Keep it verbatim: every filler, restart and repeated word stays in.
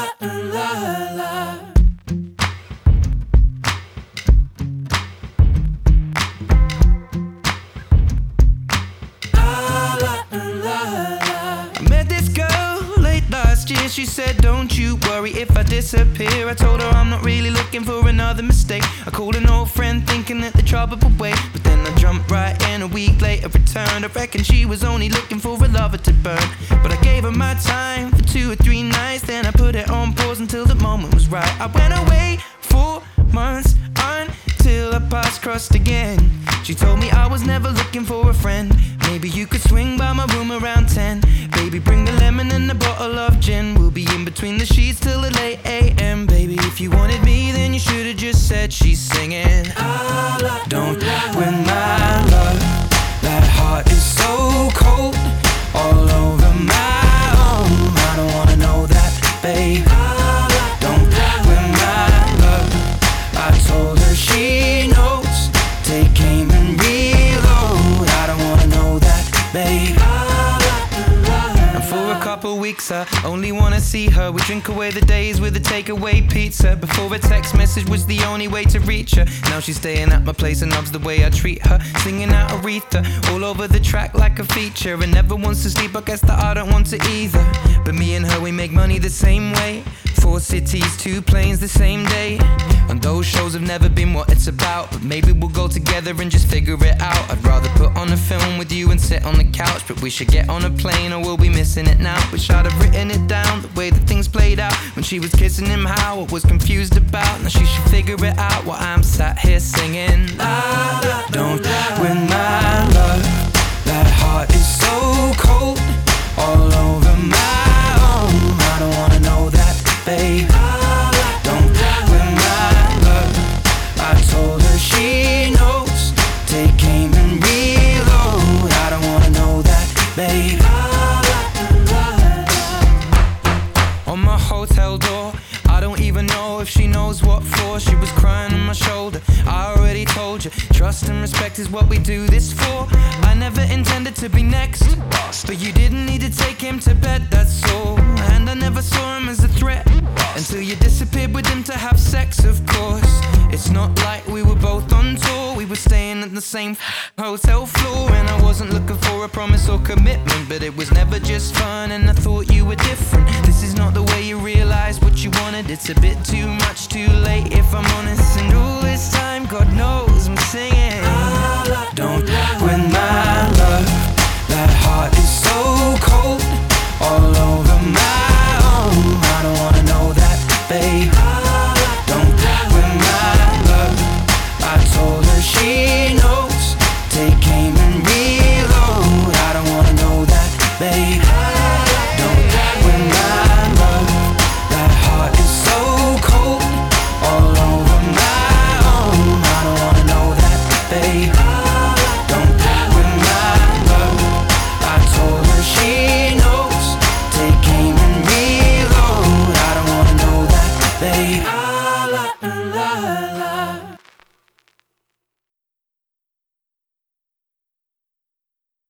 She said, don't you worry if I disappear. I told her I'm not really looking for another mistake. I called an old friend thinking that the trouble would wait, but then I jumped right in. A week later returned. I reckon she was only looking for a lover to burn, but I gave her my time for two or three nights. Then I put it on pause until the moment was right. I went away for months until our paths crossed again. She told me I was never looking for a friend. Maybe you could swing by my room around ten. Baby, bring the lemon and a bottle of gin. We'll be in between the sheets till the late a m Baby, if you wanted me, then you should've just said she's singing. Don't win my love. That heart is so cold, all over my own. I don't wanna know that, babe. Don't win my love. I told her she knows. Take aim and reload. I don't wanna know that, babe. And for a couple weeks I only wanna see her. We drink away the days with a takeaway pizza. Before a text message was the only way to reach her. Now she's staying at my place and loves the way I treat her. Singing out Aretha all over the track like a feature. And never wants to sleep, I guess that I don't want to either. But me and her, we make money the same way. Four cities, two planes the same day. And those shows have never been what it's about, but maybe we'll go together and just figure it out. I'd rather put on a film with you and sit on the couch, but we should get on a plane or we'll be missing it now. Wish I'd have written it down, the way that things played out. When she was kissing him, how I was confused about. Now she should figure it out while I'm sat here singing. Don't win my love. That heart is so cold, all over my own. I don't wanna know that, babe. Don't win my love. I told her she knows. Take aim and reload. I don't wanna know that, babe. On my hotel door, I don't even know if she knows what for. She was crying on my shoulder. I already told you, trust and respect is what we do this for. I never intended to be next, but you didn't need to take him to bed, that's all. And I never saw him as a threat until you disappeared with him to have sex, of course. It's not like we were both on tour. We were staying at the same hotel floor. And I wasn't looking for a promise or commitment, but it was never just fun and I thought you were different. This is not the way you realize what you wanted. It's a bit too much too late if I'm honest. And all this time, God knows I'm singing